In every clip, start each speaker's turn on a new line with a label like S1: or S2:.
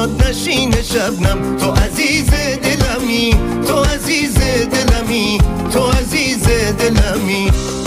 S1: شاد نشین شبنم. تو عزیز دلمی، تو عزیز دلمی، تو عزیز دلمی.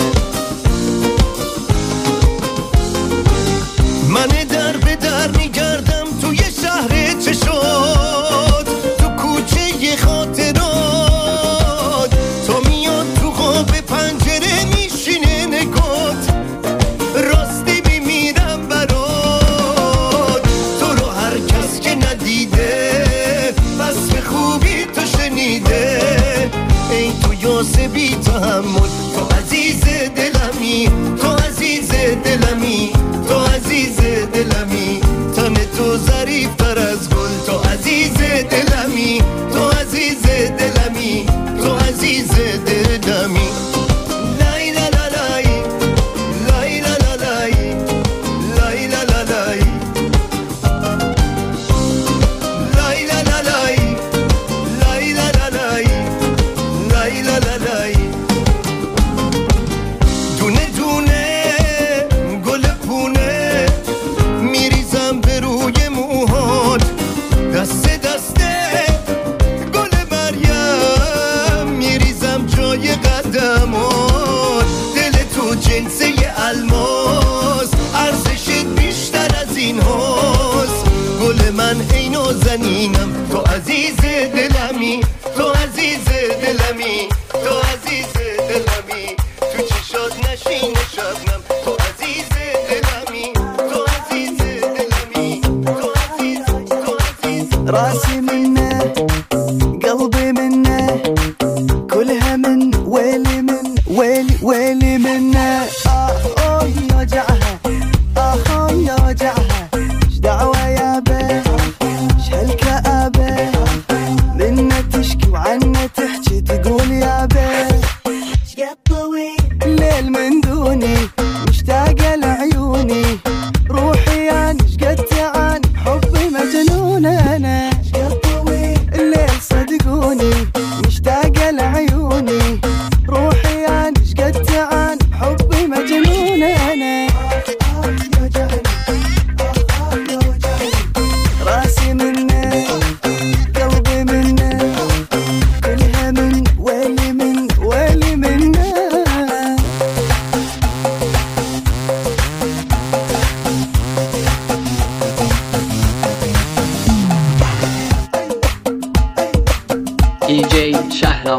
S1: من در به در میگردم توی شهر چشات، تو کوچه خاطرات، تو میاد تو قاب پنجره میشینه نگات، راستی میمیرم برات. تو رو هر کس که ندیده وصف خوبی تو شنیده، ای تو یاسه بی تحمل. تو عزیز دلمی، تو عزیز دلمی، تو عزیز دلمی. تن تو ظریف تر از گل. تو عزیز دلمی، تو عزیز دلمی، تو عزیز دلمی. لای لا لا لای، لای لا لا لای، لای لا لا لای، لای لا لا لای، لای لا لا لای، لای لا لا لای. دونه دونه گل پونه میریزم به روی موهات، دسته دسته گل مریم میریزم جای قدمات. دل تو جنسه الماس، ارزشت بیشتر از این هاست. گل من ای نازنینم، تو عزیز دلمی، تو عزیز دلمی، تو عزیز دلمی. تو چشات نشین شبنم، تو عزیز دلمی، تو عزیز دلمی، تو عزیز، تو عزیز.
S2: راسي منه قلبي منه كلها من ويلي من ويلي ويلي منه. يا وجعها يا وجعها ايش دعوة يا بيه ايش هالكآبة منه تشكي وعنه تحكي تقول يا بيه شقد طويل الليل من دوني مشتاقة لعيوني روحي انا شقد تعاني حبي مجنون انا شقد طويل الليل صدقوني مشتاقة لعيوني روحي انا شقد تعاني حبي مجنون انا. راسي منه قلبي منه كلها من ويلي من ويلي منه.
S3: DJ شهرام.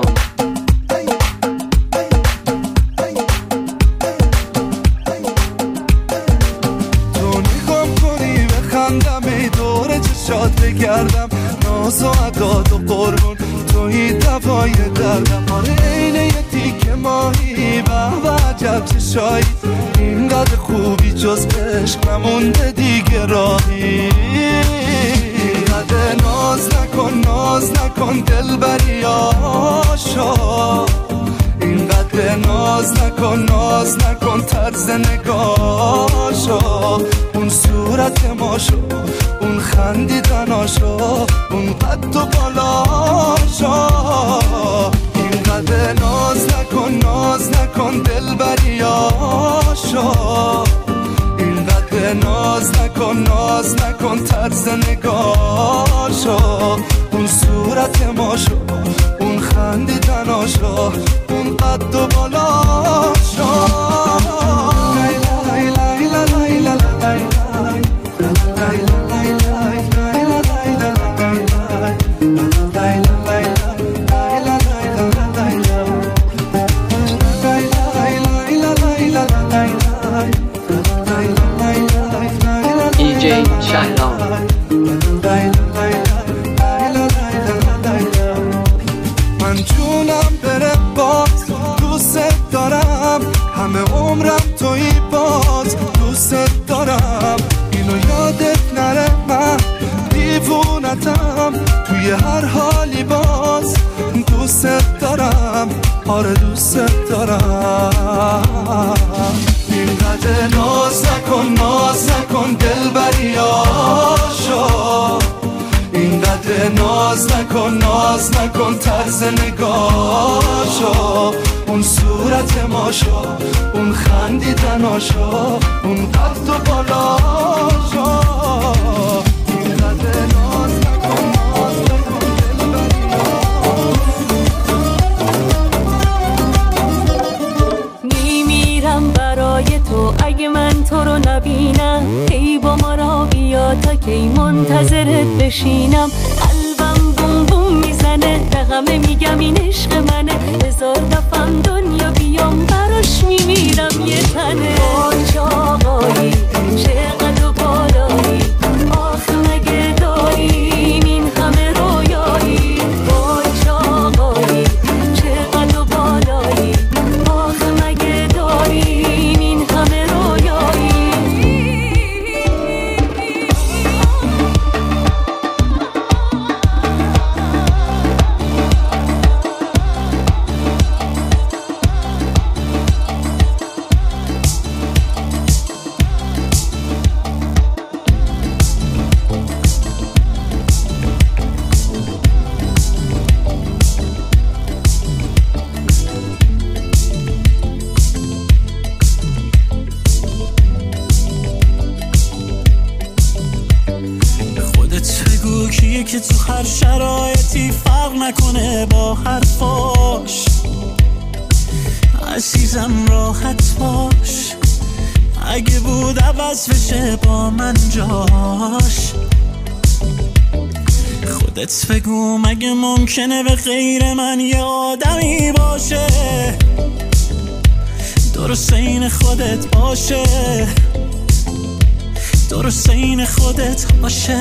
S4: تو نگام کنی بخندم ای دور چشات بگردم، ناز و عداد و قربون توی دوای دردم. آره اینه یه تیک ماهی به عجب چشایی، اینقدر خوبی جز عشق نمونده دیگه راهی. اینقدر ناز نکن دل بری آشا، اینقدر ناز نکن طرز نگاشا. اون صورت ماشو، اون خندیدناشو، اون قد و بالاشا. اینقدر ناز نکن دل بری آشا، اینقدر ناز نکن طرز نگاشو. اون صورت ماشو، اون خندیدناشو، اون قد و بالاشو.
S3: DJ شهرام.
S4: من جونم بره باز دوست دارم، همه عمرم توی باز دوست دارم. اینو یادت نره من دیوونتم، توی هر حالی باز دوست دارم. آره دوست دارم. اینقدر ناز نکن دل بری آشا، اینقدر ناز نکن طرز نگاشو. اون صورت ماشو، اون خندیدناشو، اون قد و بالاشو. اینقدر ناز
S5: کی منتظرت بشینم، قلبم بوم بوم میزنه، به همه میگم این عشق منه، هزار دفعه دنیا بیام براش میمیرم یه تنه. وای چه آقایی چقدر بالایی، آخ مگه داریم این همه رویایی. وای چه آقایی چقدر بالایی، آخ مگه داریم این همه رویایی.
S6: که تو هر شرایطی فرق نکنه با حرفاش. عزیزم راحت باش، اگه بود عوض بشه با من جاش. خودت بگو مگه ممکنه به غیر من یه آدمی باشه، درست این خودت باشه، درست این خودت باشه.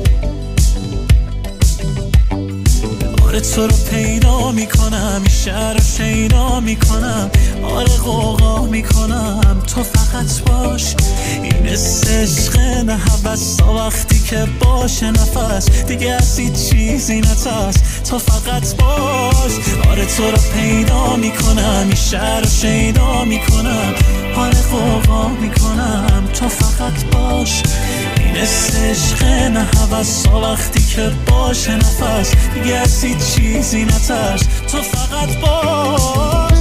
S6: آره تو رو پیدا میکنم، این شهر رو شیدا میکنم، آره غوغا میکنم، تو فقط باش. این عشق نه هوس تا وقتی که باشه نفس، دیگه از هیچ چیزی نترس، تو فقط باش. آره تو رو پیدا میکنم، این شهر رو شیدا میکنم، آره غوغا میکنم، تو فقط باش. این عشق نه هوس تا وقتی که باشه نفس، دیگه از هیچ چیزی نترس، تو فقط باش.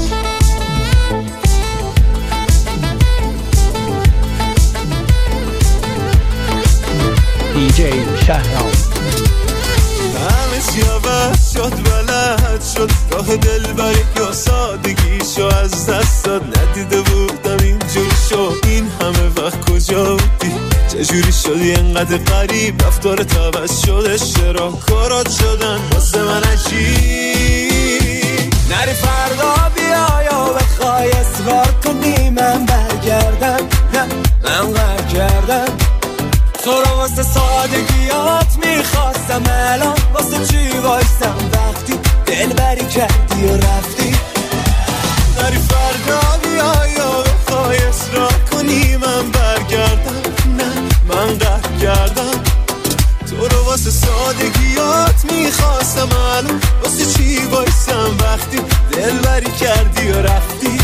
S3: DJ شهرام.
S4: همه چی عوض شد، بلد شد، راه دلبری یا سادگیشو از دست داد. ندیده بودم اینجور شد، این همه وقت کجا بودی؟ چجوری شدی انقدر غریب؟ رفتارت عوض شد، اشترا کارات شدن واسه من عجیب. نری فردا بیا یا بخوای اصرار کنی من برگردم، نه من قهر کردم. تو رو واسه سادگیات میخواستم، الان واسه چی وایستم وقتی دلبری کردی و رفتی؟ نری فردا بیا یا بخوای اصرار کنی من برگردم، نه من قهر کردم. تو رو واسه سادگیات میخواستم، الان واسه چی وایستم وقتی دلبری کردی و رفتی؟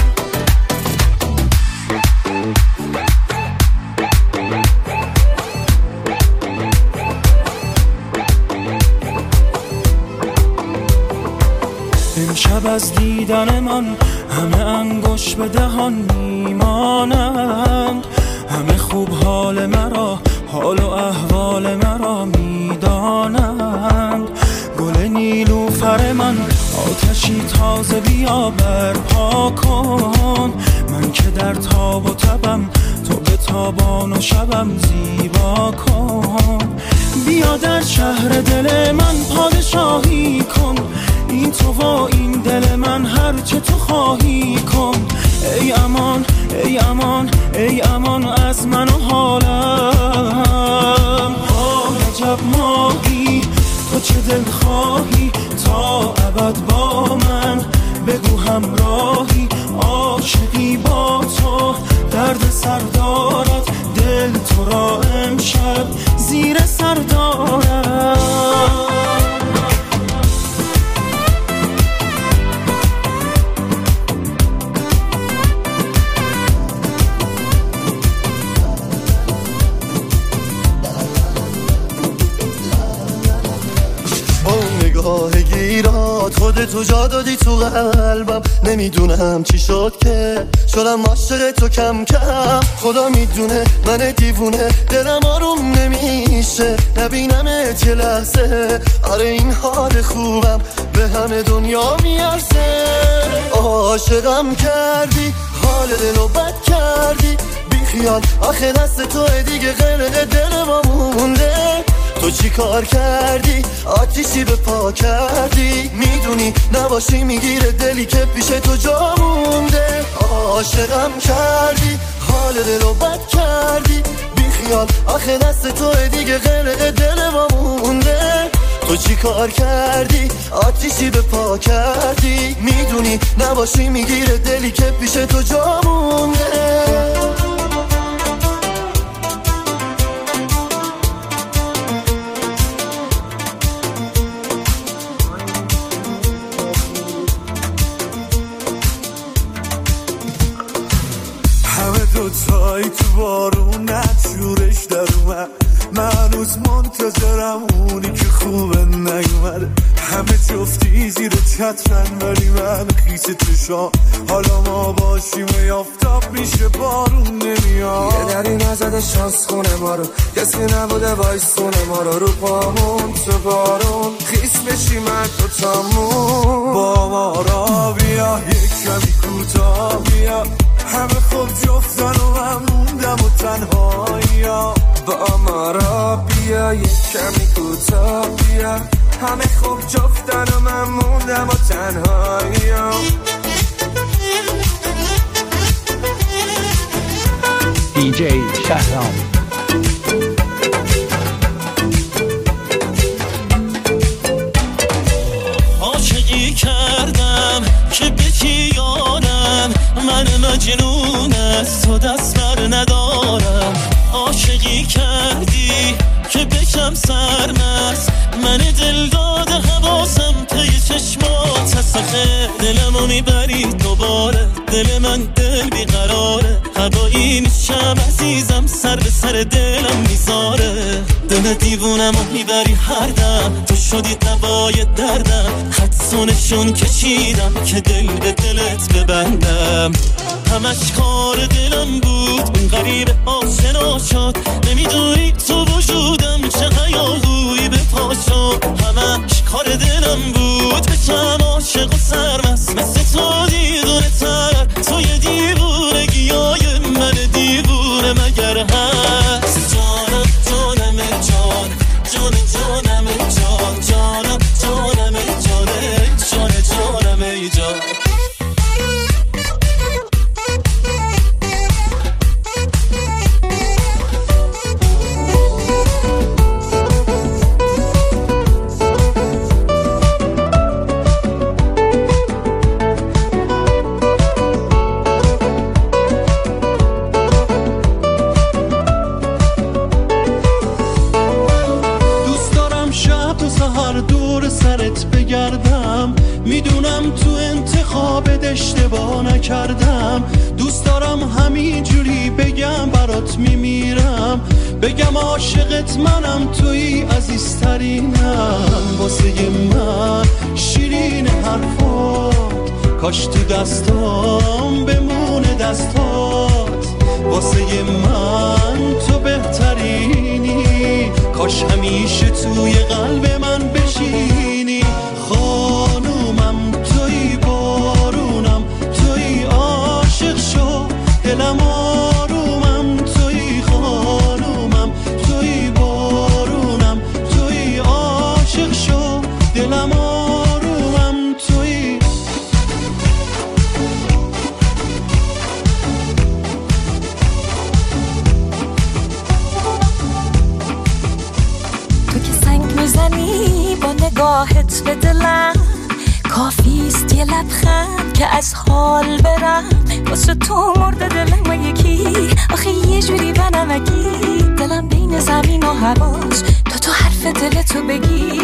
S6: امشب از دیدن من همه انگوش به دهان میمانند، همه خوب حال مرا، حال و احوال مرا میدانند. گل نیلوفر من آتشی تازه بیا برپا کن، من که در تاب و تبم، تو به تابان و شبم زیبا کن. بیا در شهر دل من پادشاهی کن، این تو و این دل من هر چه تو خواهی کن. ای امان ای امان ای امان از من و حالم. عجب ماهی تو چه دل خواهی، تا ابد با من بگو همراهی. عاشقی با تو درد سر دارد، دل تو را امشب زیر سر دارد.
S1: نگاه گیرات خودتو جا دادی تو قلبم، نمیدونم چی شد که شدم عاشق تو کم کم. خدا میدونه من دیوونه، دلم آروم نمیشه نبینمت یه لحظه. آره این حال خوبم به همه دنیا میارزه. عاشقم کردی، حال دلو بد کردی، بی بیخیال آخه دست تو دیگه غرق دل ما مونده. تو چی کار کردی آتیشی به پا کردی، میدونی نباشی میگیره دلی که پیش تو جا مونده. عاشقم کردی حال دلو بد کردی، بیخیال آخه دست تو دیگه غرق دل ما مونده. تو چی کار کردی آتیشی به پا کردی، میدونی نباشی میگیره دلی که پیش تو جا مونده.
S4: دوتایی تو بارونت شورش در اومد، من هنوز منتظرم اونی که خوبه نیومده. همه جفتی زیر چترن ولی من خیس چشام، حالا ما باشیم یافتاب میشه بارون نمیاد.
S7: یه دری نزده شانس خونه ما رو، کسی نبوده وایسونه ما رو پامون تو بارون خیس بشی من تو تامون.
S4: با ما را بیا یک کمی کوتاه بیا، همه خوب جفتن و من موندم و تنهایی.
S7: با ما را بیا یک کمی کوتاه بیا، همه خوب جفتن و من موندم و تنهایی.
S3: DJ شهرام.
S6: عاشقی کردم که بکی یارم، من مجنون از تو دست بر ندارم. عاشقی کردی که بکم سرمست، من دل داده حواسم پی چشمات هست. آخه دلمو میبری دوباره، دل من دل بیقراره. هوایی نیشم عزیزم سر به سر دلم میذاره. دل دیوونمو میبری هر دم، تو شدی دوای دردم. حدسونشون کشیدم که دل به دلت ببندم. همش کار دلم بود اون غریب آشنا شد، نمیدونی تو وجودم چه هیاهویی به پا شد. همش کار دلم بود بشم عاشق و سرمست، مثل تو دیوونه تر. تو یه دیوونگیای من دیوونه مگر هست؟ جانم جانم جان، جان جانم جان، جانم جانم جان، جان جانم جان. میدونم تو انتخابت اشتباه نکردم، دوست دارم همین جوری بگم برات میمیرم. بگم عاشقت منم توی عزیزترینم. واسه من شیرین حرفات، کاش تو دستام بمونه دستات. واسه من تو بهترینی، کاش همیشه توی قلب من بشینی. خانومم توی بارونم، توی عاشق شو دلم آرومم. توی خانومم توی بارونم، توی عاشق شو دلم آرومم. توی
S5: تو که سنگ میزنی با نگاهت به دلم، کافیست یه لبخند که از حال برم. واسه تو مرده دلم یکی، آخه یه جوری بنمکی. دلم بین زمین و هواش، تو حرف دلتو بگی.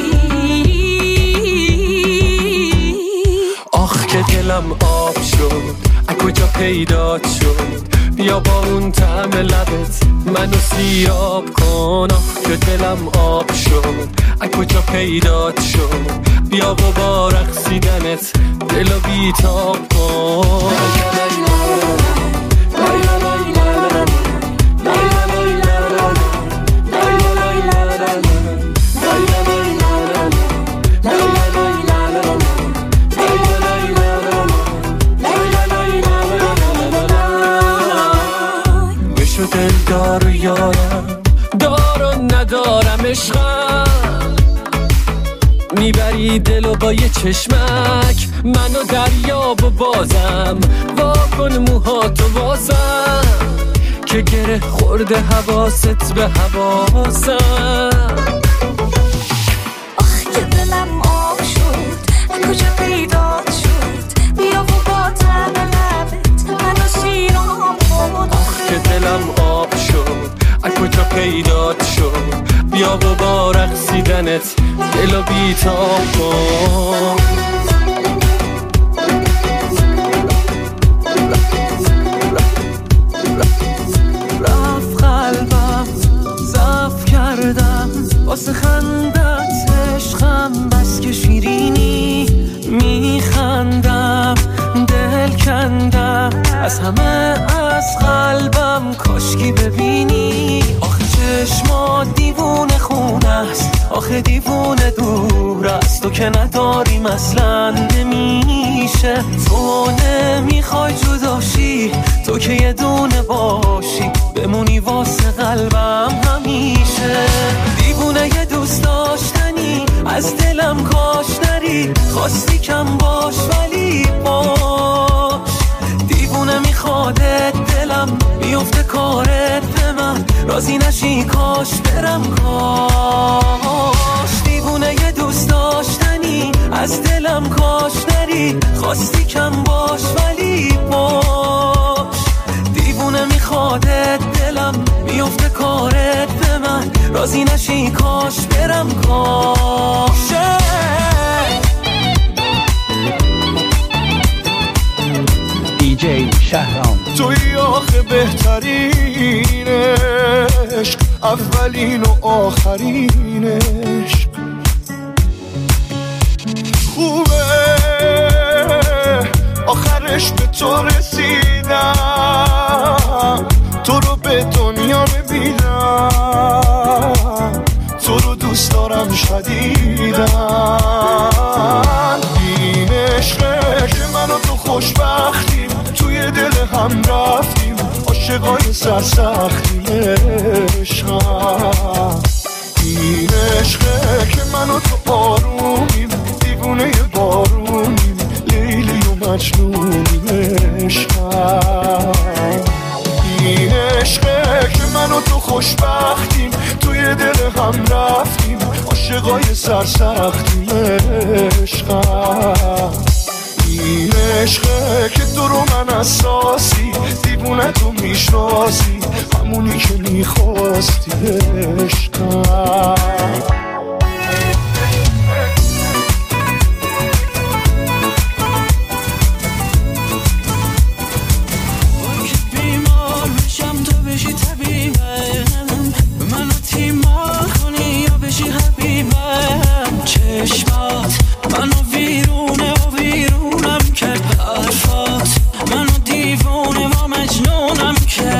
S8: آخ که دلم آب شد، از کجا پیدات شد؟ بیا با اون طعم لبت منو سیراب کن. آخ که دلم آب شد، از کجا پیدات شد؟ بیا و با رقصیدنت دلو بیتاب کن. لای چشمک منو دریاب و بازم واکن موهاتو بازم که گره خورده حواست به حواسم.
S5: آخ که دلم آب شد کجا پیدا شد بیا و با تب لبت منو سیرام بود.
S8: آخ که دلم آب شد کجا پیدا شد بیا و با رقصیدنت دلو بیتاب کن. رفت قلبم ضعف کردم واسه خندت عشقم بس که شیرینی میخندم دل کندم از همه از قلبم کاشکی ببینی. آخه چشمات دیوونه خونه است آخه دیوونه دور است تو که نداریم اصلا نمیشه. تو نمیخوای جداشی تو که یه دونه باشی بمونی واسه قلبم همیشه. دیوونه یه دوست داشتنی از دلم کاش نری خواستی کم باش ولی باش. دیوونه میخوادت دلم بیفته کارت به من راضی نشی کاش برم کاش. دیوونه یه دوست داشتنی از دلم کاش نری خواستی کم باش ولی باش. دیوونه میخوادت دلم بیفته کارت به من راضی نشی کاش برم کاش.
S3: DJ شهرام
S7: توی آخه بهترین عشق اولین و آخرین عشق خوبه آخرش به تو رسیدم تو رو به دنیا ببینم تو رو دوست دارم شدیدم. این عشقه که من و تو خوشبختیم توی دل هم رفتیم عاشقای سرسختیم عشقم. این عشقه که من و تو آرومیم دیوونه بارونیم لیلی و مجنونیم عشقم. این عشقه که من و تو خوشبختیم توی دل هم رفتیم عاشقای سرسختیم عشقم. این عشقه که تو رو من اساسی دیوونه تو میشناسی همونی که میخواستی عشقم.
S6: چشمات منو ویرونه و ویرونم کرد حرفات منو دیوونه و مجنونم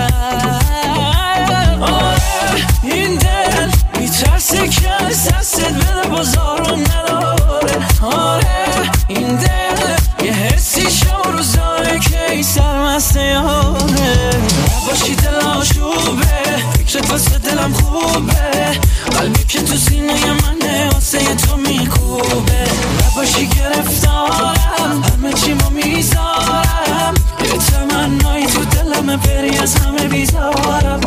S6: کرد. آره این دل میترسه که از دستت بده بازارم نداره. آره این دل یه حسی شو روز داره که ای سرمسته یاره باشی دل آشوبه فکرت واسه دلم خوبه قلبی که تو سینه منه واسه تو میکوبه نباشی گرفتارم همه چی ما میذارم یه تمنایی تو دلمه بری از همه بیزارم.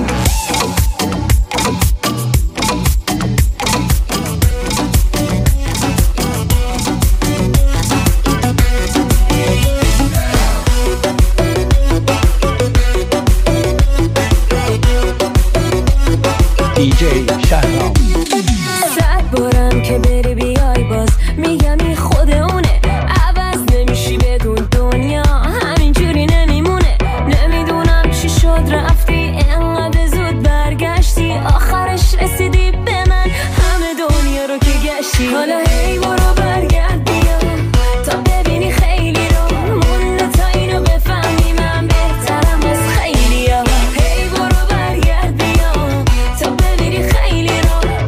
S3: DJ شهرام
S5: صد بارم که بری بیای باز میگم این خود اونه عوض نمیشی بدون دنیا همینجوری نمیمونه. نمیدونم چی شد رفتی انقدر زود برگشتی آخرش رسیدی به من همه دنیا رو که گشتی. حالا هی برو برگرد بیا تا ببینی خیلی رو مونده تا اینو بفهمی من بهترم از خیلی ها. هی برو برگرد بیا تا ببینی خیلی رو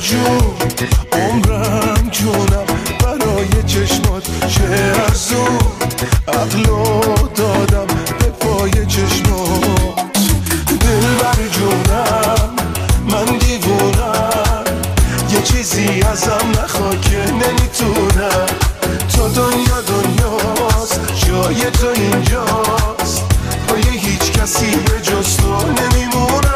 S7: جون عمرم جونم برای چشمات چه ارزون عقلو دادم به پای چشمات دلبر جونم من دیوونم یه چیزی ازم نخوا که نمیتونم تو دنیا دنیاست جای تو اینجاست با یه هیچ کسی به جز تو نمیمونم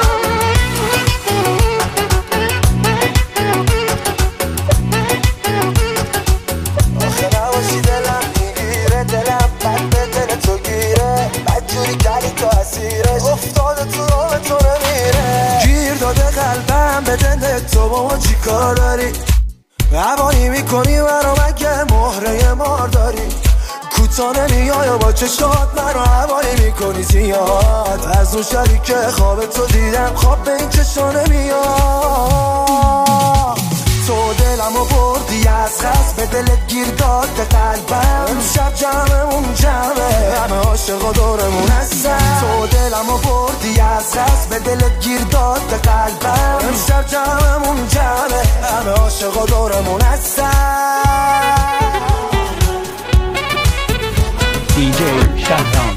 S7: آخه نباشی دلم میگیره دلم بد به دل تو گیره بد جوری کردی تو اسیرش افتاده تو راه تو نمیره گیر داده قلبم به دل تو با ما چی کار داری عوانی میکنی منو مگه مهره مار داری کوتاه نمیای با چشات منو عوانی میکنی زیاد از اون شبی که خواب تو دیدم خواب به این چشا نمیاد تو دلمو بردی از خست به دلت گیر داد قلبم امشب جمعمون جمعه همه عاشقا دورمون هستن تو دلمو بردی از خست به دلت گیر داد قلبم امشب جمعمون جمعه همه عاشقا دورمون هستن
S3: DJ Shahram.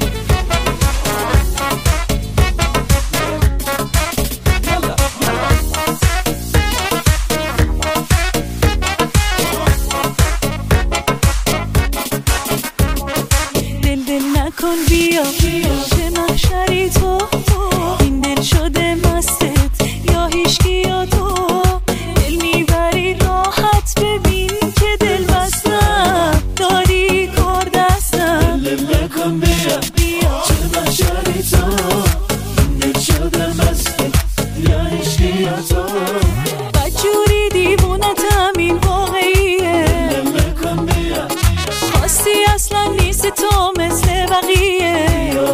S5: دل نکن بیا چه محشری تو این دل شده مستت یا هیچکی یا تو دل میبری راحت ببین که دل بستم داری کار دستم دل نکن بیا چه محشری تو این دل شده مستت یا هیچکی یا تو بدجوری دیوونتم این واقعیه دل نکن بیا خواستی اصلا نیست تو مثل بقیه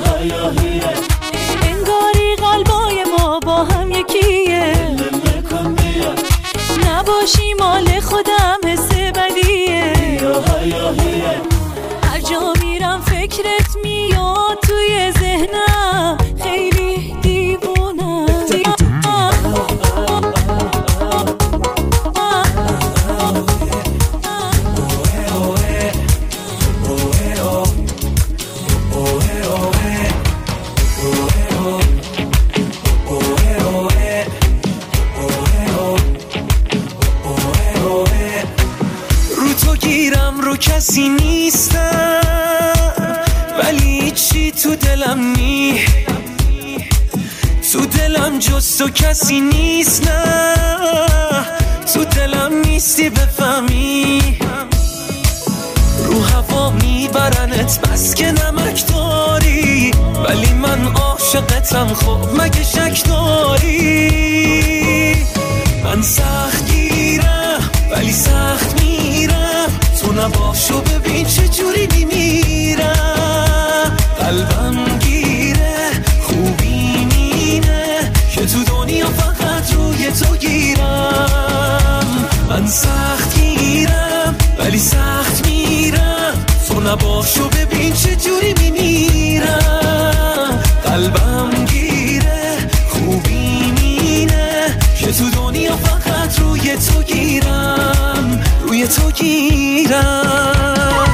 S5: انگاری قلبای ما با هم یکیه نباشی مال خودم حس بدیه هر جا میرم فکرت میاد توی ذهنم خیلی دیوونم
S6: کسی نیستم ولی چی تو دلم تو دلم جز تو کسی نیست نه تو دلم نیستی بفهمی رو هوا میبرنت بس که نمک داری ولی من عاشقتم خب مگه شک داری من سخت گیرم ولی سخت میرم تو نباشو ببین چجوری میمیرم قلبم گیره خوبی مینه که تو دنیا فقط روی تو گیرم من سخت گیرم ولی سخت میرم تو نباشو ببین چجوری میمیرم قلبم گیره خوبی مینه که تو دنیا فقط روی تو گیرم روی تو گیرم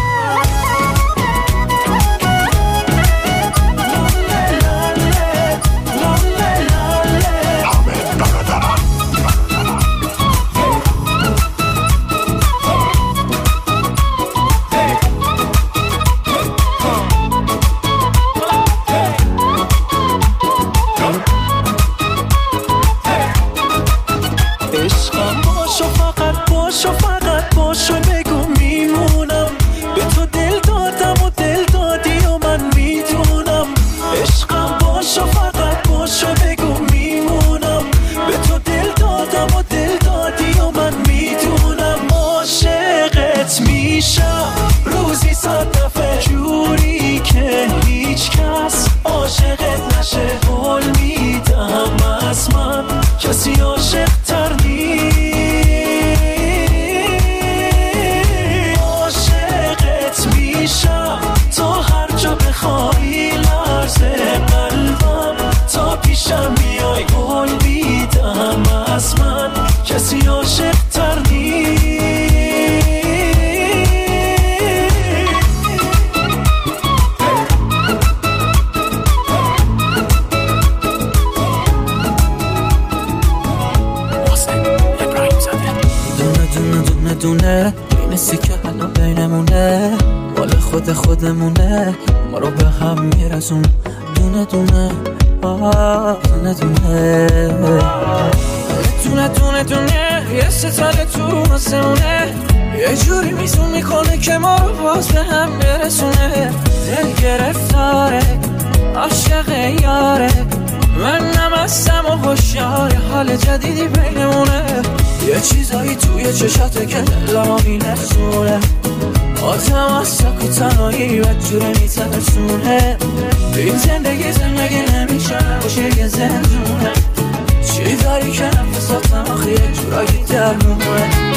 S6: روزی 100 دفعه جوری که هیچ کس عاشقت نشه قول میدم از من کسی عاشق تر نیست دونه دونه اینسی که حالا بینمونه مال خودمونه ما رو به هم میرسون دونه دونه دونه دونه دونه دونه یه ستاره تو آسمونه یه جوری میزون میکنه که ما رو باز به هم برسونه دل گرفتاره عاشق یاره من نمستم و هوشیار حال جدیدی بینمونه یه چیزایی توی چشاته که دلمو میلرزونه آدم از سک و تنهایی بدجوره میترسونه این زندگی نمیشه باشه یه زندونه چی داری که نفساتم آخه یه جورایی درمونه